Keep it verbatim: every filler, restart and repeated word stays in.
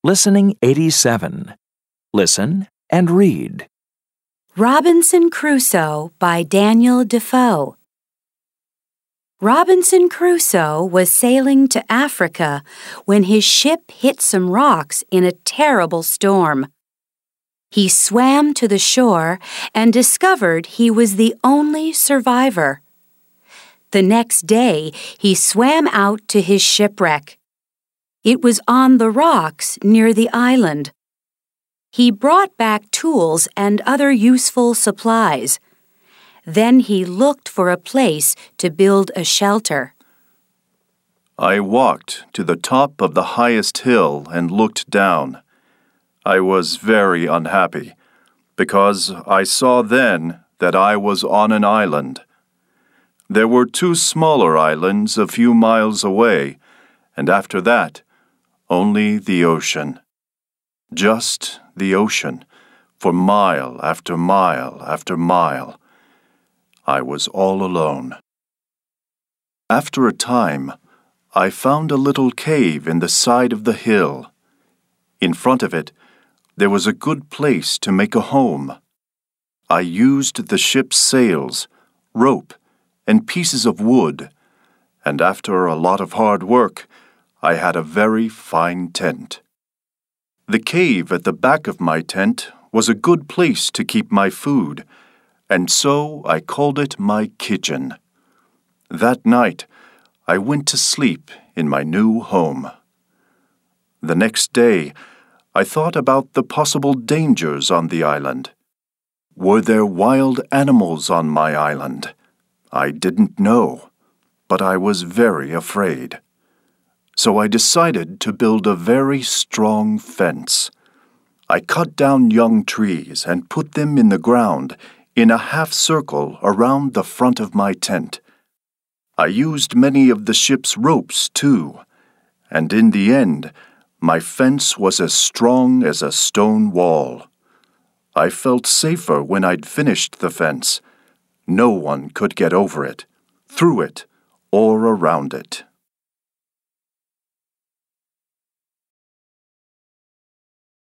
Listening eighty-seven. Listen and read. Robinson Crusoe by Daniel Defoe. Robinson Crusoe was sailing to Africa when his ship hit some rocks in a terrible storm. He swam to the shore and discovered he was the only survivor. The next day, he swam out to his shipwreck. It was on the rocks near the island. He brought back tools and other useful supplies. Then he looked for a place to build a shelter. I walked to the top of the highest hill and looked down. I was very unhappy, because I saw then that I was on an island. There were two smaller islands a few miles away, and after that, only the ocean. Just the ocean, for mile after mile after mile. I was all alone. After a time, I found a little cave in the side of the hill. In front of it, there was a good place to make a home. I used the ship's sails, rope, and pieces of wood, and after a lot of hard work, I had a very fine tent. The cave at the back of my tent was a good place to keep my food, and so I called it my kitchen. That night, I went to sleep in my new home. The next day, I thought about the possible dangers on the island. Were there wild animals on my island? I didn't know, but I was very afraid. So I decided to build a very strong fence. I cut down young trees and put them in the ground in a half circle around the front of my tent. I used many of the ship's ropes, too, and in the end, my fence was as strong as a stone wall. I felt safer when I'd finished the fence. No one could get over it, through it, or around it.